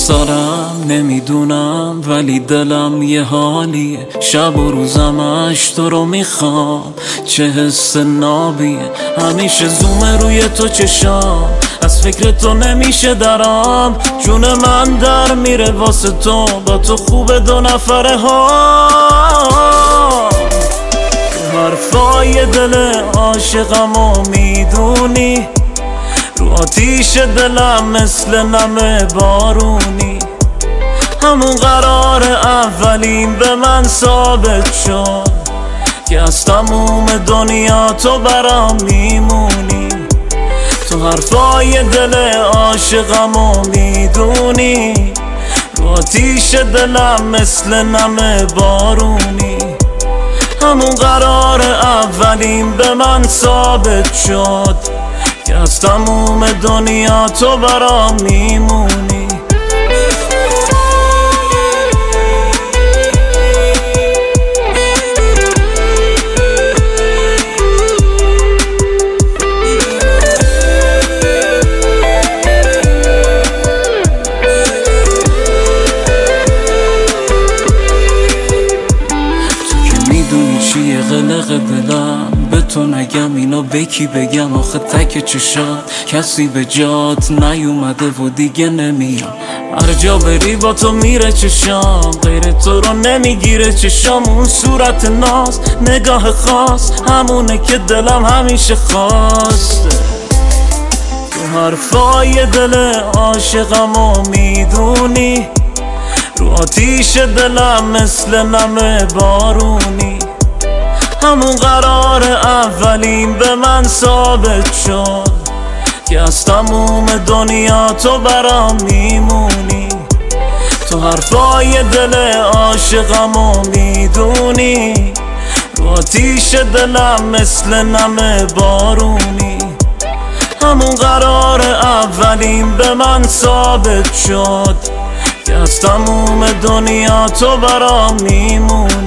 دوست دارم نمیدونم ولی دلم یه حالیه، شب و روزمش تو رو میخوام، چه حس نابیه. همیشه زومه روی تو چشام، از فکر تو نمیشه درام، جون من در میره واسه تو، با تو خوبه دو نفره ها. حرفای دل عاشقمو میدونی، رو آتیش دلم مثل نم بارونی، همون قرار اولین به من ثابت شد که از تموم دنیا تو برام میمونی. تو حرفای دل عاشقمو میدونی، رو آتیش دلم مثل نم بارونی، همون قرار اولین به من ثابت شد که از تموم دنیا تو برام میمونی. چیه قلق دلم به تو نگم، اینو به کی بگم آخه تک چشات کسی به جات نیومده و دیگه نمیام. هر جا بری با تو میره چشام، غیر تو رو نمیگیره چشام. اون صورت ناز نگاه خاص همونه که دلم همیشه خواسته. تو حرفای دل عاشقمو میدونی، رو آتیش دلم مثل نم بارونی، همون قرار اولین به من ثابت شد که از تموم دنیا تو برام میمونی. تو حرفای دل عاشقمو میدونی، رو آتیش دلم مثل نم بارونی، همون قرار اولین به من ثابت شد که از تموم دنیا تو برام میمونی.